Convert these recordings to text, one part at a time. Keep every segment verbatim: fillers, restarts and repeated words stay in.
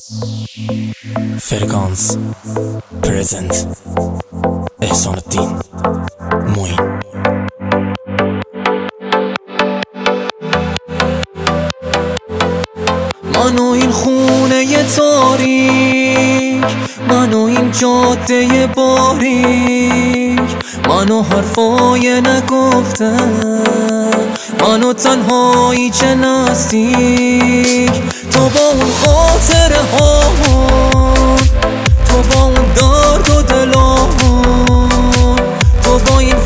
فرکانس پرزنت احسان الدین موین. من و این خونه تاریک، من و این جاده باریک، من و حرفای نگفتن، من و تنهایی چه نزدیک. تو با اون خاطره هامون، تو با اون درد و دلامون، تو با این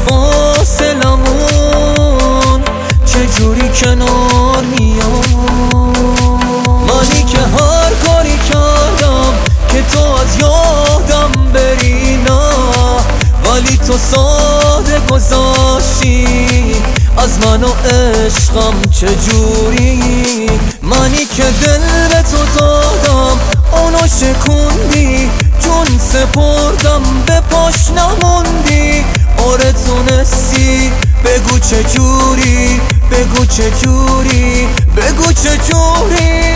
فاصلمون چجوری کنار میام. منی که هر کاری کردم که تو از یادم بری، نه ولی تو ساده گذاشتی از من و عشقم چجوری. منی که دل به تو دادم اونو شکوندی، جون سپردم به پاش نموندی. آره تونستی، بگو چجوری، بگو چجوری، بگو چجوری.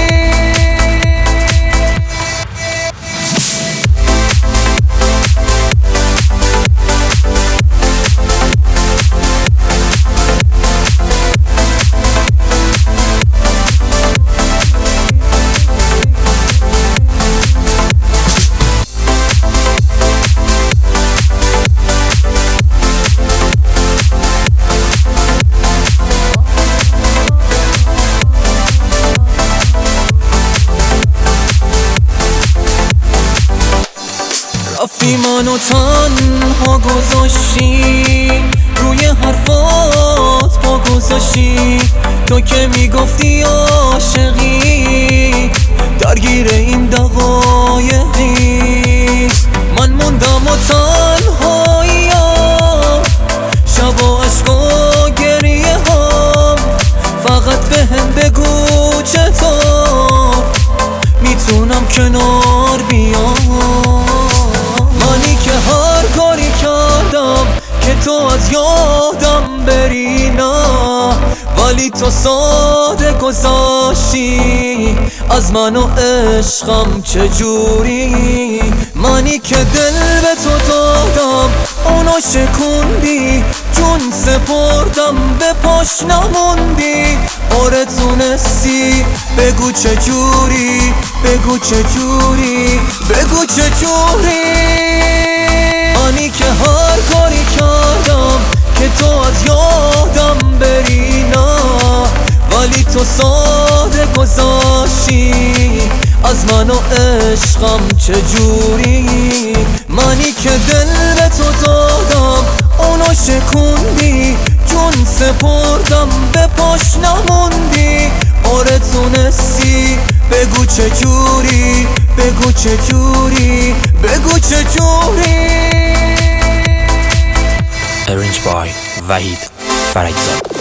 رفتی منو تنها گذاشتی، روی حرفات پا گذاشتی. تو که میگفتی عاشقی، درگیر این دقایقی. من موندم و تنهاییم، شبا عشق و گریه هم. فقط بهم بگو چطور میتونم کنار بیام. منی که هر کاری کردم که تو از یادم بری، نه ولی تو ساده گذاشتی از من و عشقم چجوری. منی که دل به تو دادم اونو شکوندی، جون سپردم به پاش نموندی. آره تونستی، بگو چجوری، بگو چجوری، بگو چجوری. منی که هر کاری کردم که تو از یادم بری، نه ولی تو ساده گذاشتی از من و عشقم چجوری. منی که دل به تو دادم اونو شکوندی، جون سپردم به پاش نموندی. آره تونستی، بگو چجوری، بگو چجوری، بگو چجوری. Arranged by وحید فرجزاد.